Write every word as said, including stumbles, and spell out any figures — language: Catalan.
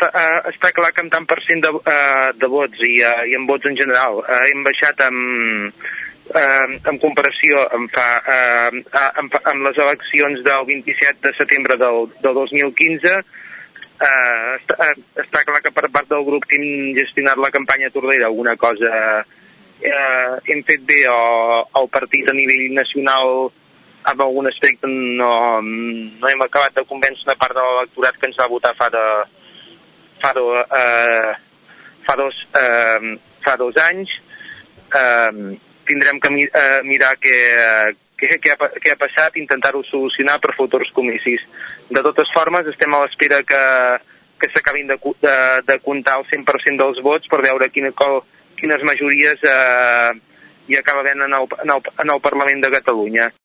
està, uh, està clar que amb tant per cent de, uh, de vots i, uh, i amb vots en general uh, hem baixat amb, uh, en comparació amb, fa, uh, amb, amb les eleccions del vint-i-set de setembre del, del dos mil quinze. Uh, està, uh, està clar que per part del grup que hem gestionat la campanya Tordera alguna cosa uh, hem fet bé, o el partit a nivell nacional en algun aspecte no, no hem acabat de convèncer una part de l'electorat que ens va votar fa de, fa, do, eh, fa, dos, eh, fa dos anys. Eh, tindrem que mi, eh, mirar què, què, què, ha, què ha passat, intentar-ho solucionar per futurs comicis. De totes formes, estem a l'espera que, que s'acabin de, de, de comptar el cent per cent dels vots per veure quina, quines majories eh, hi acaba havent en el, en, el, en el Parlament de Catalunya.